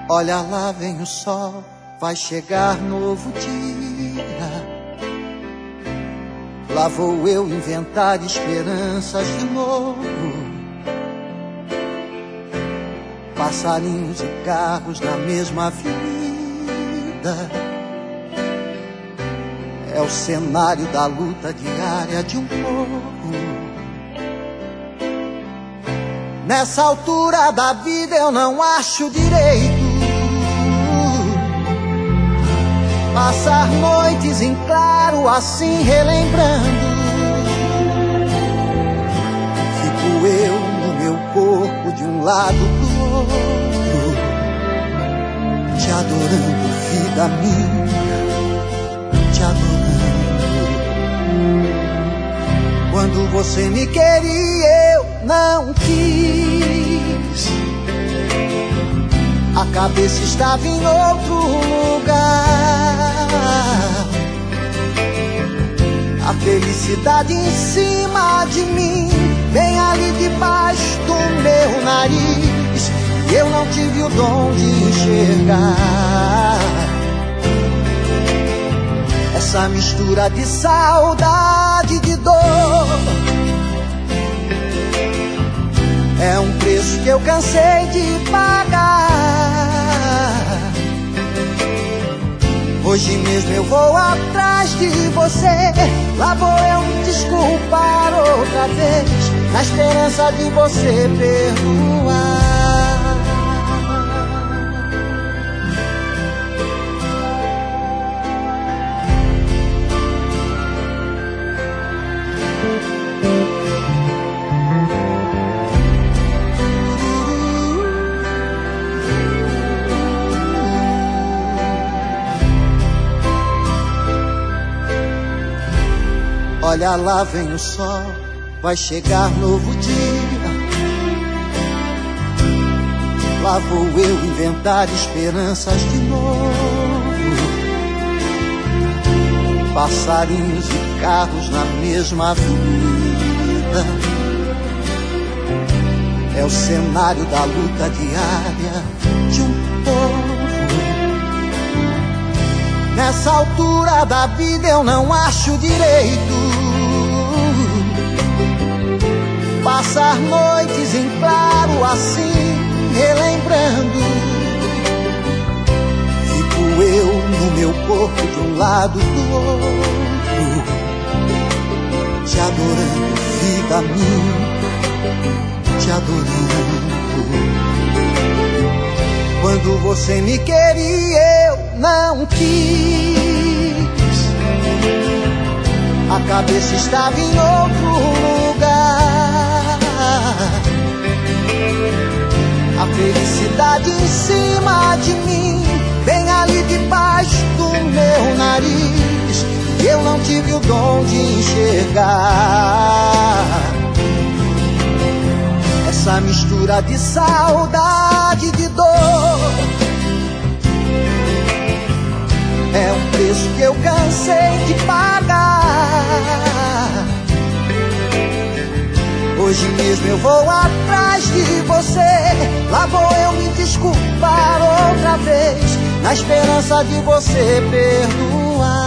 Olha lá vem o sol, vai chegar novo dia. Lá vou eu inventar esperanças de novo. Passarinhos e carros na mesma vida. É o cenário da luta diária de um povo. Nessa altura da vida eu não acho direito passar noites em claro assim relembrando. Fico eu no meu corpo de um lado pro outro, te adorando, vida minha, te adorando. Quando você me queria eu não quis, a cabeça estava em outro lugar. A felicidade em cima de mim, bem ali debaixo do meu nariz, e eu não tive o dom de enxergar essa mistura de saudade e de dor. É um preço que eu cansei de pagar. Hoje mesmo eu vou atrás de você, lá vou eu me desculpar outra vez, na esperança de você perdoar. Olha lá vem o sol, vai chegar novo dia. Lá vou eu inventar esperanças de novo. Passarinhos e carros na mesma vida. É o cenário da luta diária de um povo. Nessa altura da vida eu não acho direito passar noites em claro assim, relembrando. Fico eu no meu corpo de um lado do outro, te adorando, vida minha, te adorando. Quando você me queria eu não quis, a cabeça estava em outro lugar. A felicidade em cima de mim, bem ali debaixo do meu nariz, e eu não tive o dom de enxergar essa mistura de saudade e de dor. É um preço que eu cansei de pagar. Hoje mesmo eu vou atrás de você, lá vou eu me desculpar outra vez, na esperança de você perdoar.